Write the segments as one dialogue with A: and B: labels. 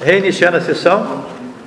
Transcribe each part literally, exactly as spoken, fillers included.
A: Reiniciando a sessão,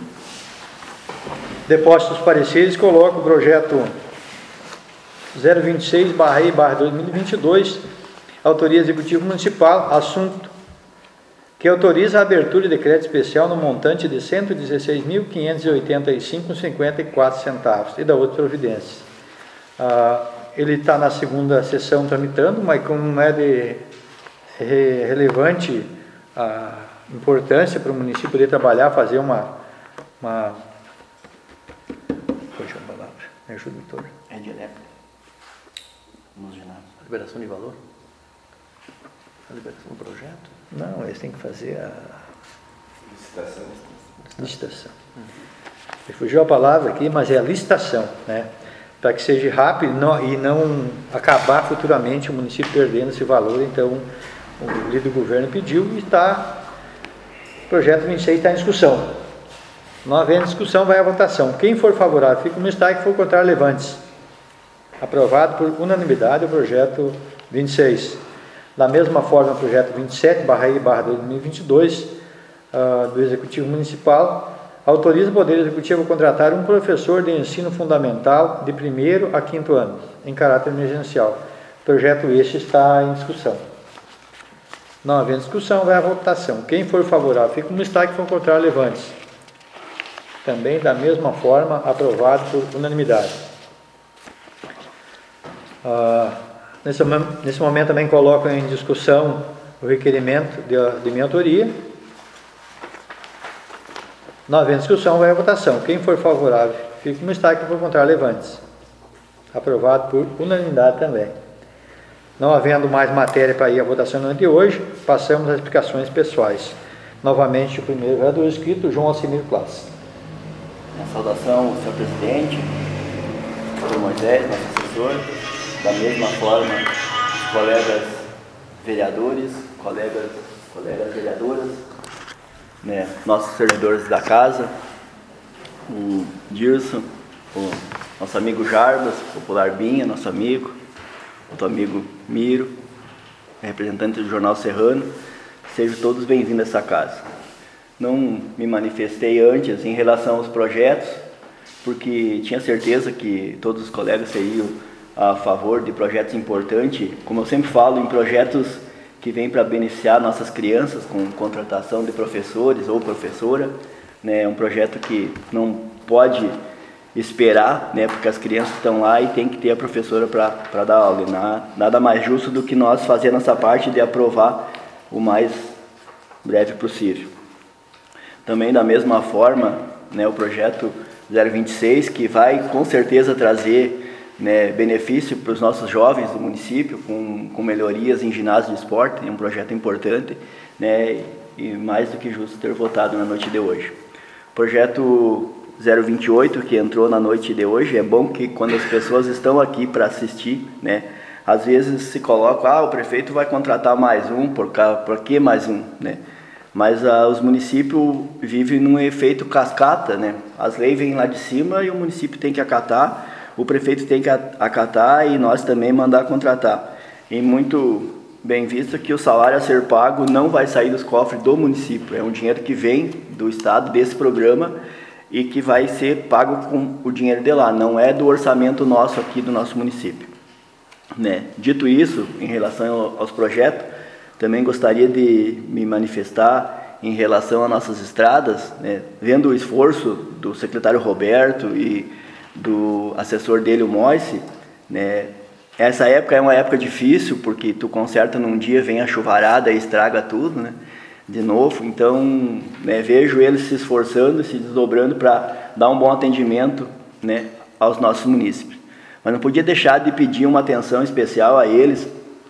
A: depósitos pareceres, coloco o projeto zero vinte e seis barra I barra dois mil e vinte e dois, autoria executiva municipal, assunto que autoriza a abertura de decreto especial no montante de cento e dezesseis mil quinhentos e oitenta e cinco reais e cinquenta e quatro centavos e da outra providência. Ah, ele está na segunda sessão tramitando, mas como não é de re, relevante a importância para o município poder trabalhar, fazer uma... uma Poxa, a palavra, me ajuda, doutor.
B: É de elétrica. Nos ginásios.
A: Liberação de valor? A liberação do projeto? Não, eles têm que fazer a...
B: Licitação.
A: Licitação. Me fugiu a palavra aqui, mas é a licitação, né? Para que seja rápido não, e não acabar futuramente o município perdendo esse valor. Então, o líder do governo pediu e está... O projeto vinte e seis está em discussão. Não havendo discussão, vai à votação. Quem for favorável, fica no destaque, quem for contrário, levante-se. Aprovado por unanimidade o projeto vinte e seis. Da mesma forma, o projeto vinte e sete barra I barra dois mil e vinte e dois uh, do Executivo Municipal autoriza o Poder Executivo a contratar um professor de ensino fundamental de primeiro a quinto ano, em caráter emergencial. O projeto este está em discussão. Não havendo discussão, vai à votação. Quem for favorável, fica no destaque, quem for contrário, levante-se. Também, da mesma forma, aprovado por unanimidade. Uh, nesse, nesse momento, também coloco em discussão o requerimento de, de minha autoria. Não havendo discussão, vai à votação. Quem for favorável, fica no destaque, quem for contrário, levante-se. Aprovado por unanimidade também. Não havendo mais matéria para ir à votação de hoje, passamos às explicações pessoais. Novamente, o primeiro vereador inscrito, João Alcimir Classe.
B: Uma saudação ao senhor presidente, doutor Moisés, nosso assessor, da mesma forma, os colegas vereadores, colegas, colegas vereadoras, né, nossos servidores da casa, o Dirson, o nosso amigo Jarbas, popular Binha, nosso amigo, outro amigo Miro, representante do Jornal Serrano, sejam todos bem-vindos a essa casa. Não me manifestei antes em relação aos projetos, porque tinha certeza que todos os colegas seriam a favor de projetos importantes, como eu sempre falo, em projetos que vêm para beneficiar nossas crianças com contratação de professores ou professora, né? É um projeto que não pode esperar, né, porque as crianças estão lá e tem que ter a professora para dar aula. E nada, nada mais justo do que nós fazer nossa parte de aprovar o mais breve possível. Também da mesma forma, né, o projeto zero vinte e seis, que vai com certeza trazer, né, benefício para os nossos jovens do município, com, com melhorias em ginásio de esporte, é um projeto importante, né, e mais do que justo ter votado na noite de hoje. Projeto zero vinte e oito, que entrou na noite de hoje, é bom que quando as pessoas estão aqui para assistir, né, às vezes se coloca, ah, o prefeito vai contratar mais um, por, por que mais um, né? Mas ah, os municípios vivem num efeito cascata, né? As leis vêm lá de cima e o município tem que acatar, o prefeito tem que acatar e nós também mandar contratar. E muito bem visto que o salário a ser pago não vai sair dos cofres do município, é um dinheiro que vem do Estado, desse programa, e que vai ser pago com o dinheiro de lá, não é do orçamento nosso aqui do nosso município, né? Dito isso, em relação aos projetos, também gostaria de me manifestar em relação às nossas estradas, né? Vendo o esforço do secretário Roberto e do assessor dele, o Moise, né? Essa época é uma época difícil, porque tu conserta num dia, vem a chuvarada e estraga tudo, né? De novo, então, né, vejo eles se esforçando, se desdobrando para dar um bom atendimento, né, aos nossos munícipes. Mas não podia deixar de pedir uma atenção especial a eles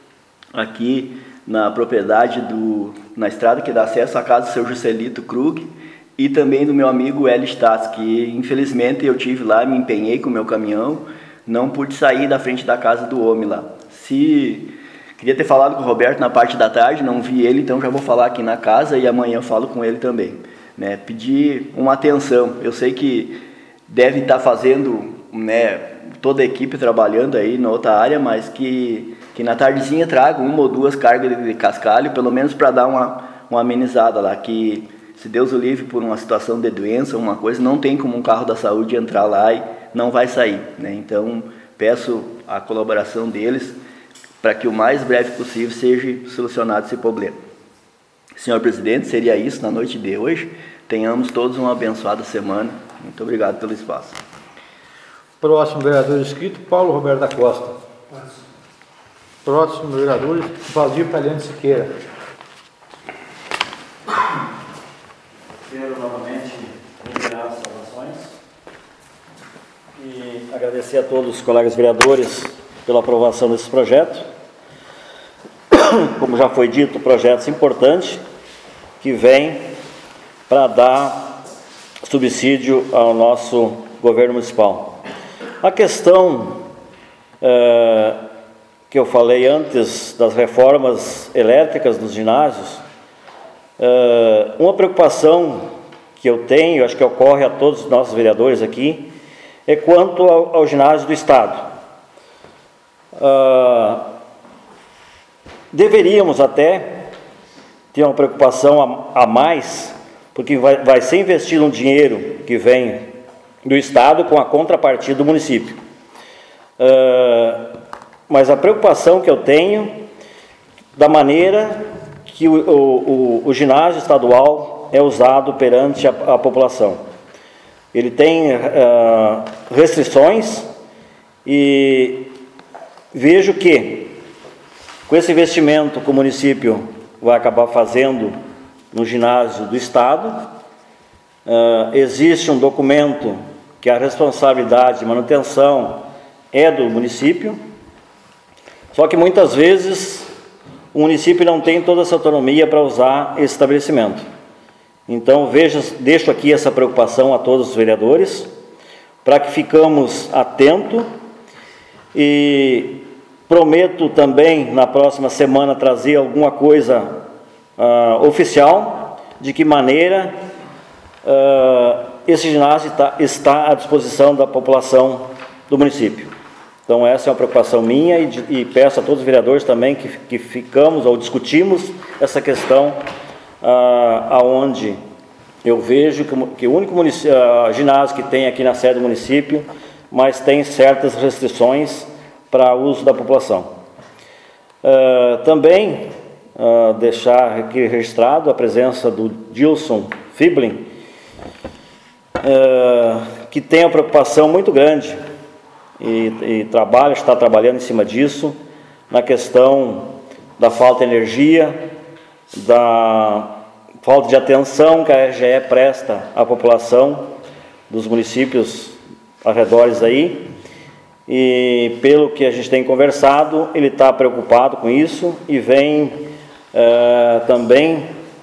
B: aqui na propriedade, do, na estrada que dá acesso à casa do seu Juscelito Krug e também do meu amigo Eli Stas, que infelizmente eu tive lá, me empenhei com o meu caminhão, não pude sair da frente da casa do homem lá. Se... Queria ter falado com o Roberto na parte da tarde, não vi ele, então já vou falar aqui na casa e amanhã eu falo com ele também, né? Pedir uma atenção, eu sei que deve estar fazendo, né, toda a equipe trabalhando aí na outra área, mas que, que na tardezinha traga uma ou duas cargas de cascalho, pelo menos para dar uma, uma amenizada lá, que se Deus o livre por uma situação de doença, uma coisa, não tem como um carro da saúde entrar lá e não vai sair, né? Então, peço a colaboração deles para que o mais breve possível seja solucionado esse problema. Senhor presidente, seria isso na noite de hoje. Tenhamos todos uma abençoada semana. Muito obrigado pelo espaço.
A: Próximo vereador inscrito, Paulo Roberto da Costa. Próximo vereador, Valdir Palhano Siqueira.
C: Quero novamente reiterar as saudações e agradecer a todos os colegas vereadores pela aprovação desse projeto. Como já foi dito, projetos importantes que vêm para dar subsídio ao nosso governo municipal. A questão é, que eu falei antes das reformas elétricas dos ginásios, é, uma preocupação que eu tenho, acho que ocorre a todos os nossos vereadores aqui, é quanto ao, ao ginásio do Estado. É, deveríamos até ter uma preocupação a, a mais, porque vai, vai ser investido um dinheiro que vem do Estado com a contrapartida do município. Uh, mas a preocupação que eu tenho da maneira que o, o, o, o ginásio estadual é usado perante a, a população. Ele tem uh, restrições e vejo que com esse investimento que o município vai acabar fazendo no ginásio do Estado, uh, existe um documento que a responsabilidade de manutenção é do município, só que muitas vezes o município não tem toda essa autonomia para usar esse estabelecimento. Então, veja, deixo aqui essa preocupação a todos os vereadores, para que ficamos atentos, e prometo também, na próxima semana, trazer alguma coisa uh, oficial, de que maneira uh, esse ginásio está, está à disposição da população do município. Então, essa é uma preocupação minha, e, e peço a todos os vereadores também que, que ficamos ou discutimos essa questão, ah, aonde eu vejo que, que o único ah, ginásio que tem aqui na sede do município, mas tem certas restrições para uso da população. Ah, também ah, deixar aqui registrado a presença do Dilson Fiblin, ah, que tem uma preocupação muito grande e, e trabalha, está trabalhando em cima disso, na questão da falta de energia, da falta de atenção que a R G E presta à população dos municípios arredores aí, e pelo que a gente tem conversado, ele está preocupado com isso e vem uh, também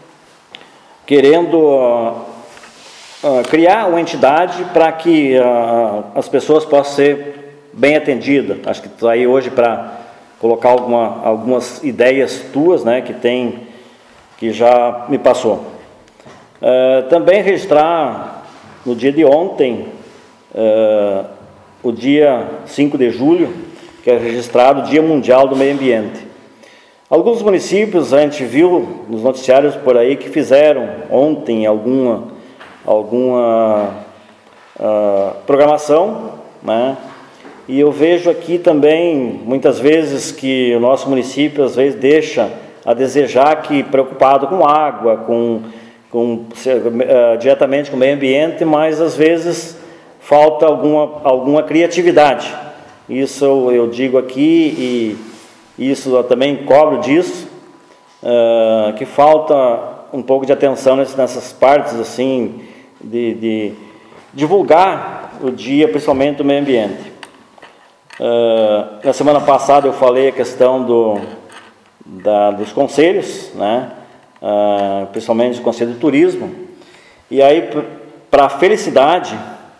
C: querendo uh, uh, criar uma entidade para que uh, as pessoas possam ser bem atendidas. Acho que estou aí hoje para colocar alguma, algumas ideias tuas, né, que tem, que já me passou. Uh, também registrar no dia de ontem, uh, o dia cinco de julho, que é registrado o Dia Mundial do Meio Ambiente. Alguns municípios, a gente viu nos noticiários por aí, que fizeram ontem alguma, alguma uh, programação, né? E eu vejo aqui também, muitas vezes, que o nosso município, às vezes, deixa a desejar, que preocupado com água, com, com, uh, diretamente com o meio ambiente, mas, às vezes, falta alguma, alguma criatividade. Isso eu, eu digo aqui, e isso eu também cobro disso, uh, que falta um pouco de atenção nessas partes, assim, de, de divulgar o dia, principalmente do meio ambiente. Uh, na semana passada eu falei a questão do, da, dos conselhos, né? uh, principalmente do Conselho de Turismo, e aí, para a felicidade,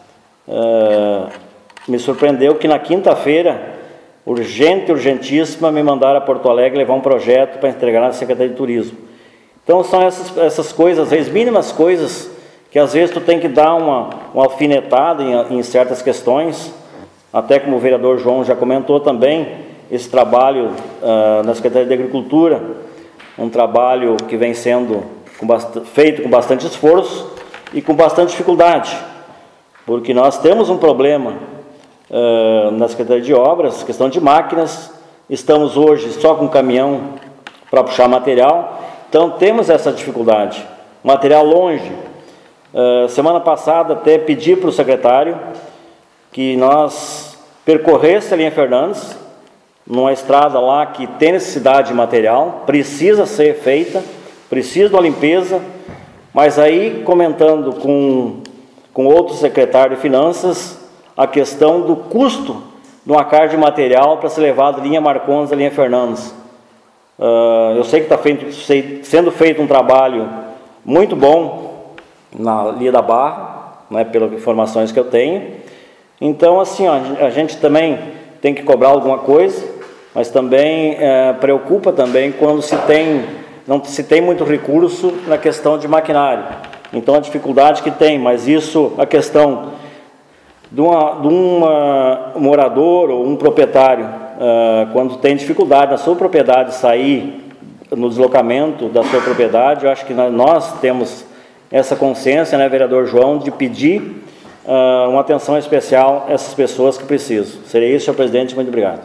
C: uh, me surpreendeu que na quinta-feira, urgente, urgentíssima, me mandaram a Porto Alegre levar um projeto para entregar na Secretaria de Turismo. Então são essas, essas coisas, as mínimas coisas, que às vezes tu tem que dar uma, uma alfinetada em, em certas questões. Até como o vereador João já comentou também, esse trabalho uh, na Secretaria de Agricultura, um trabalho que vem sendo com bast- feito com bastante esforço e com bastante dificuldade, porque nós temos um problema uh, na Secretaria de Obras, questão de máquinas, estamos hoje só com caminhão para puxar material, então temos essa dificuldade, material longe. Uh, semana passada até pedi para o secretário que nós percorresse a linha Fernandes, numa estrada lá que tem necessidade de material, precisa ser feita, precisa de uma limpeza, mas aí comentando com, com outro secretário de Finanças, a questão do custo de uma carga de material para ser levado da linha Marcondes à linha Fernandes. Uh, eu sei que está sendo feito um trabalho muito bom na linha da Barra, né, pelas informações que eu tenho. Então, assim, ó, a gente também tem que cobrar alguma coisa, mas também é, preocupa também quando se tem, não se tem muito recurso na questão de maquinário. Então, a dificuldade que tem, mas isso, a questão de, uma, de uma, um morador ou um proprietário, uh, quando tem dificuldade na sua propriedade sair no deslocamento da sua propriedade, eu acho que nós temos essa consciência, né, vereador João, de pedir uh, uma atenção especial a essas pessoas que precisam. Seria isso, senhor presidente, muito obrigado.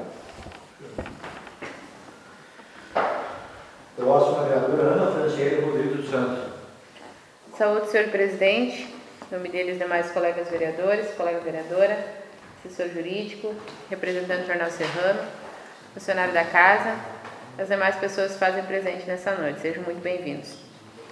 A: Próxima vereadora Ana Franciele Rodrigues dos Santos.
D: Saúde, senhor presidente, em nome deles demais colegas vereadores, colega vereadora, assessor jurídico, representante do Jornal Serrano, funcionário da casa, as demais pessoas que fazem presente nessa noite. Sejam muito bem-vindos.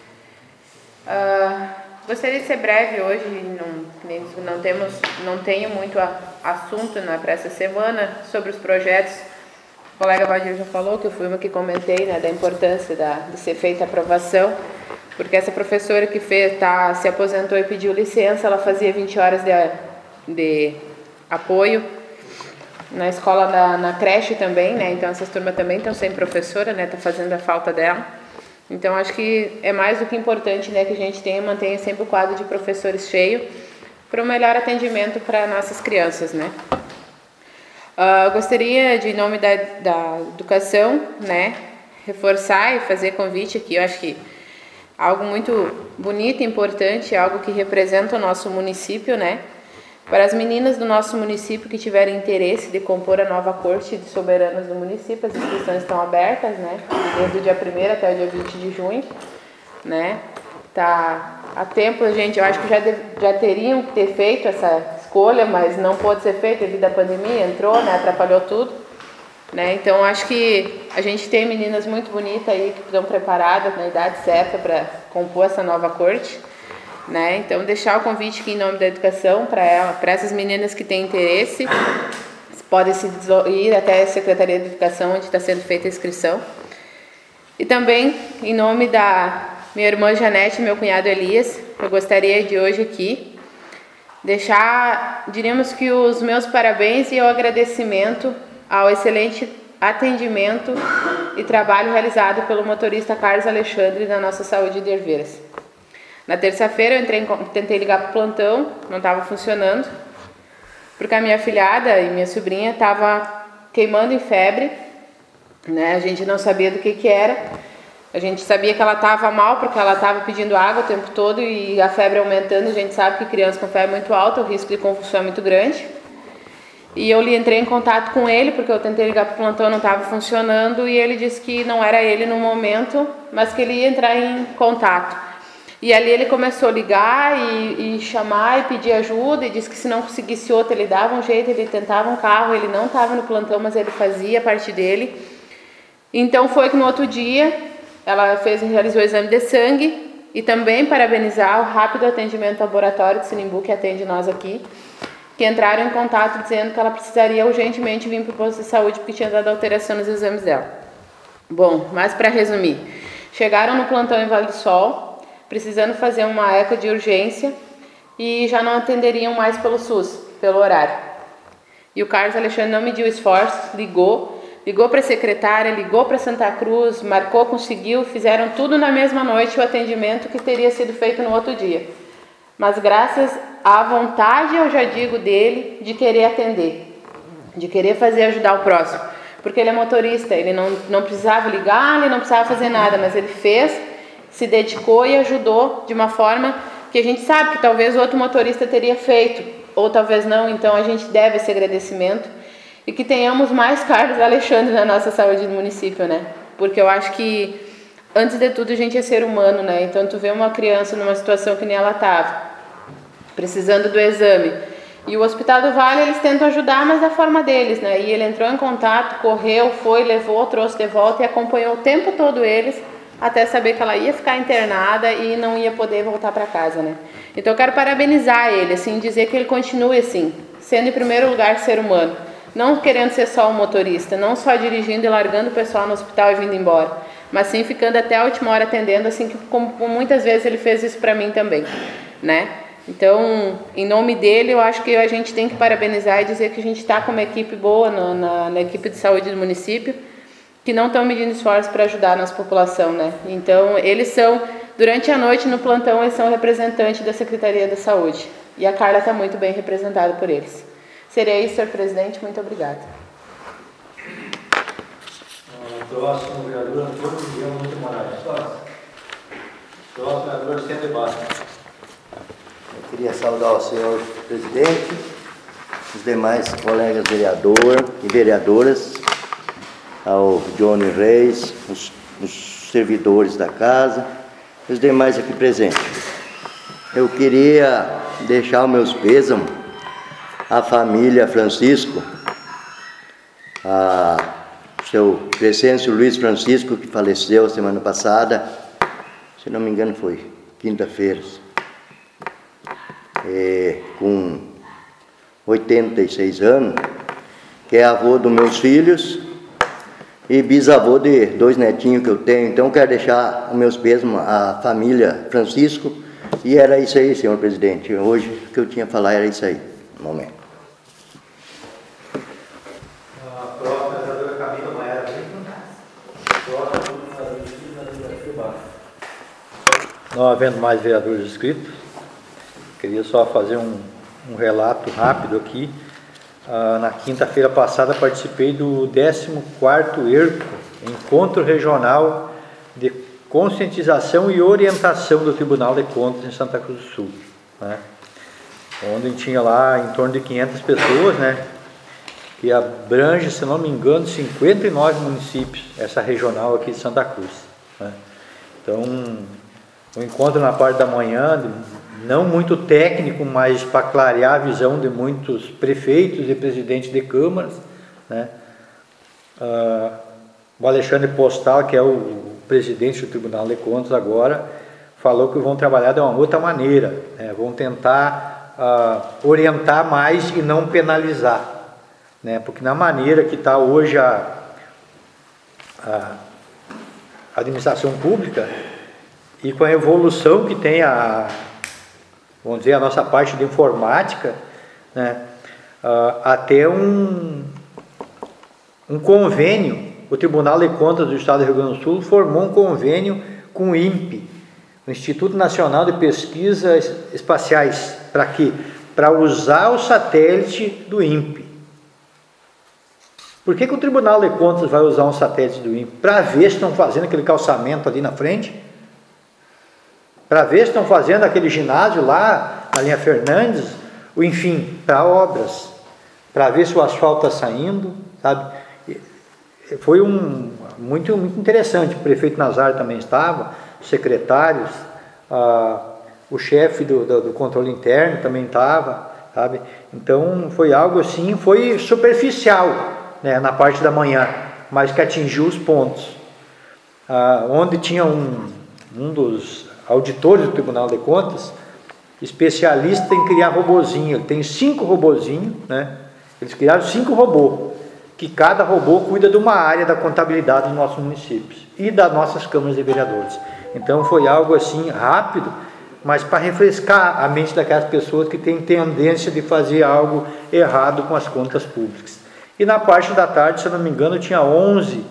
D: Uh, gostaria de ser breve hoje, não, não, temos, não tenho muito a, assunto né, para essa semana sobre os projetos. O colega Valdir já falou, que eu fui uma que comentei, né, da importância da, de ser feita a aprovação, porque essa professora que fez, tá, se aposentou e pediu licença, ela fazia vinte horas de, de apoio na escola, da, na creche também, né, então essas turmas também estão sem professora, né, tá fazendo a falta dela. Então, acho que é mais do que importante, né, que a gente tenha, mantenha sempre o quadro de professores cheio para o melhor atendimento para nossas crianças, né. Uh, gostaria, de em nome da, da educação, né, reforçar e fazer convite aqui, eu acho que algo muito bonito e importante, algo que representa o nosso município, né, para as meninas do nosso município que tiverem interesse de compor a nova corte de soberanas do município, as inscrições estão abertas, né, desde o dia primeiro até o dia vinte de junho, né, tá a tempo, a gente, eu acho que já, de, já teriam que ter feito essa escolha, mas não pôde ser feito devido à pandemia, entrou, né, atrapalhou tudo, né, então acho que a gente tem meninas muito bonitas aí que estão preparadas na idade certa para compor essa nova corte, né? Então, deixar o convite aqui em nome da educação para ela, para essas meninas que têm interesse, podem se ir até a Secretaria de Educação, onde está sendo feita a inscrição. E também, em nome da minha irmã Janete e meu cunhado Elias, eu gostaria de hoje aqui deixar, diríamos que os meus parabéns e o agradecimento ao excelente atendimento e trabalho realizado pelo motorista Carlos Alexandre da nossa saúde de Herveiras. Na terça-feira eu entrei, tentei ligar para o plantão, não estava funcionando, porque a minha afilhada e minha sobrinha estavam queimando em febre, né? A gente não sabia do que que era, a gente sabia que ela estava mal porque ela estava pedindo água o tempo todo e a febre aumentando, a gente sabe que criança com febre muito alta, o risco de convulsão é muito grande. E eu entrei em contato com ele, porque eu tentei ligar para o plantão, não estava funcionando, e ele disse que não era ele no momento, mas que ele ia entrar em contato. E ali ele começou a ligar e, e chamar e pedir ajuda, e disse que se não conseguisse outro, ele dava um jeito, ele tentava um carro, ele não estava no plantão, mas ele fazia a parte dele. Então foi que no outro dia, ela fez, realizou o exame de sangue, e também parabenizar o rápido atendimento laboratório de Sinimbu, que atende nós aqui, que entraram em contato dizendo que ela precisaria urgentemente vir para o posto de saúde, porque tinha dado alteração nos exames dela. Bom, mas para resumir, chegaram no plantão em Vale do Sol, precisando fazer uma eco de urgência e já não atenderiam mais pelo S U S, pelo horário. E o Carlos Alexandre não mediu esforços, ligou, ligou para a secretária, ligou para Santa Cruz, marcou, conseguiu, fizeram tudo na mesma noite o atendimento que teria sido feito no outro dia. Mas graças à vontade, eu já digo, dele, de querer atender, de querer fazer ajudar o próximo. Porque ele é motorista, ele não, não precisava ligar, ele não precisava fazer nada, mas ele fez se dedicou e ajudou de uma forma que a gente sabe que talvez outro motorista teria feito, ou talvez não, então a gente deve esse agradecimento e que tenhamos mais Carlos Alexandre na nossa saúde do município, né? Porque eu acho que, antes de tudo, a gente é ser humano, né? Então, tu vê uma criança numa situação que nem ela estava, precisando do exame, e o Hospital do Vale, eles tentam ajudar, mas da forma deles, né? E ele entrou em contato, correu, foi, levou, trouxe de volta e acompanhou o tempo todo eles, até saber que ela ia ficar internada e não ia poder voltar para casa, né? Então eu quero parabenizar ele, assim, dizer que ele continue assim, sendo em primeiro lugar ser humano, não querendo ser só um motorista, não só dirigindo e largando o pessoal no hospital e vindo embora, mas sim ficando até a última hora atendendo, assim como muitas vezes ele fez isso para mim também, né? Então, em nome dele, eu acho que a gente tem que parabenizar e dizer que a gente está com uma equipe boa no, na, na equipe de saúde do município, que não estão medindo esforços para ajudar a nossa população, né? Então, eles são, durante a noite no plantão, eles são representantes da Secretaria da Saúde. E a Carla está muito bem representada por eles. Seria isso, senhor presidente. Muito obrigada.
A: Próximo, vereador Antônio Miguel Monte Moraes. Próximo, vereador sem debate.
E: Eu queria saudar o senhor presidente, os demais colegas vereador e vereadoras, ao Johnny Reis, os, os servidores da casa, e os demais aqui presentes. Eu queria deixar os meus pêsames à família Francisco, a seu Crescêncio Luiz Francisco, que faleceu semana passada, se não me engano foi quinta-feira, é, com oitenta e seis anos, que é avô dos meus filhos e bisavô de dois netinhos que eu tenho. Então quero deixar os meus pêsames à família Francisco, e era isso aí, senhor presidente. Hoje o que eu tinha a falar era isso aí, no momento.
A: Não havendo mais vereadores inscritos, queria só fazer um, um relato rápido aqui. Ah, na quinta-feira passada participei do décimo quarto ERCO, Encontro Regional de Conscientização e Orientação do Tribunal de Contas em Santa Cruz do Sul, né? Onde tinha lá em torno de quinhentas pessoas, né? Que abrange, se não me engano, cinquenta e nove municípios, essa regional aqui de Santa Cruz, né? Então, um encontro na parte da manhã, não muito técnico, mas para clarear a visão de muitos prefeitos e presidentes de câmaras, né? Ah, o Alexandre Postal, que é o presidente do Tribunal de Contas agora, falou que vão trabalhar de uma outra maneira, né? Vão tentar ah, orientar mais e não penalizar, né? Porque na maneira que está hoje a, a administração pública, e com a evolução que tem a, vamos dizer, a nossa parte de informática, né, uh, até um, um convênio, o Tribunal de Contas do Estado do Rio Grande do Sul formou um convênio com o INPE, o Instituto Nacional de Pesquisas Espaciais, para quê? Para usar o satélite do INPE. Por que que o Tribunal de Contas vai usar um satélite do INPE? Para ver se estão fazendo aquele calçamento ali na frente, para ver se estão fazendo aquele ginásio lá, na linha Fernandes, ou enfim, para obras, para ver se o asfalto está saindo, sabe? Foi um, muito, muito interessante. O prefeito Nazário também estava, os secretários, ah, o chefe do, do, do controle interno também estava, sabe? Então foi algo assim, foi superficial, né, na parte da manhã, mas que atingiu os pontos. Ah, onde tinha um, um dos auditores do Tribunal de Contas, especialista em criar robozinho. Ele tem cinco robozinhos, né? Eles criaram cinco robôs, que cada robô cuida de uma área da contabilidade dos nossos municípios e das nossas câmaras de vereadores. Então foi algo assim rápido, mas para refrescar a mente daquelas pessoas que têm tendência de fazer algo errado com as contas públicas. E na parte da tarde, se eu não me engano, tinha onze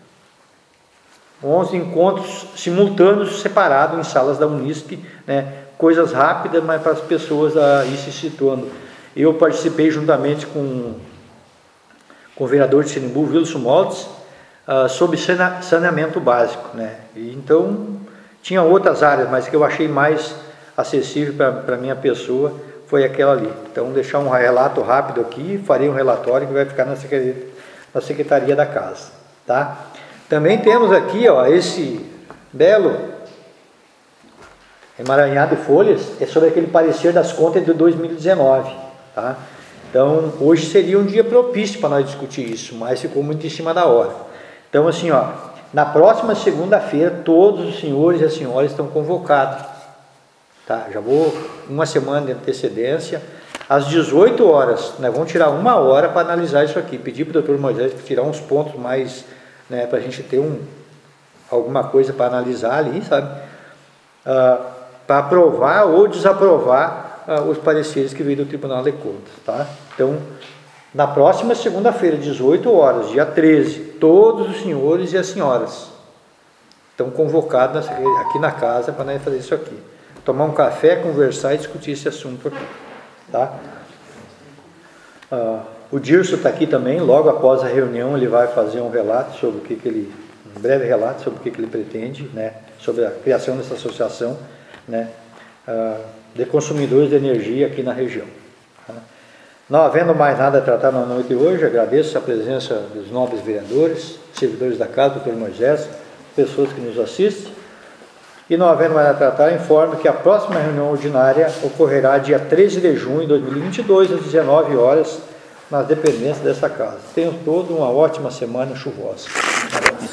A: onze encontros simultâneos separados em salas da Unisp, né? Coisas rápidas, mas para as pessoas a ir se situando. Eu participei juntamente com, com o vereador de Sinimbu, Wilson Moltz, uh, sobre saneamento básico, né? E então Tinha outras áreas, mas que eu achei mais acessível para a minha pessoa foi aquela ali. Então, deixar um relato rápido aqui, farei um relatório que vai ficar na Secretaria, na Secretaria da Casa. Tá? Também temos aqui, ó, esse belo emaranhado de folhas, é sobre aquele parecer das contas de dois mil e dezenove. Tá? Então, hoje seria um dia propício para nós discutir isso, mas ficou muito em cima da hora. Então, assim, ó, na próxima segunda-feira, todos os senhores e as senhoras estão convocados. Tá? Já vou uma semana de antecedência. Às dezoito horas, nós vamos tirar uma hora para analisar isso aqui. Pedir para o doutor Moisés tirar uns pontos mais, né, para a gente ter um, alguma coisa para analisar ali, sabe? Ah, para aprovar ou desaprovar ah, os pareceres que veio do Tribunal de Contas. Tá? Então, na próxima segunda-feira, dezoito horas, dia treze, todos os senhores e as senhoras estão convocados aqui na casa para nós fazer isso aqui. Tomar um café, conversar e discutir esse assunto aqui. Tá? Ah, o Dirso está aqui também, logo após a reunião ele vai fazer um relato sobre o que, que ele, um breve relato sobre o que, que ele pretende, né, sobre a criação dessa associação, né, ah, de consumidores de energia aqui na região. Tá? Não havendo mais nada a tratar na noite de hoje, agradeço a presença dos nobres vereadores, servidores da casa, doutor Moisés, pessoas que nos assistem. E não havendo mais a tratar, informo que a próxima reunião ordinária ocorrerá dia treze de junho de dois mil e vinte e dois, às dezenove horas, nas dependências dessa casa. Tenham todos uma ótima semana chuvosa.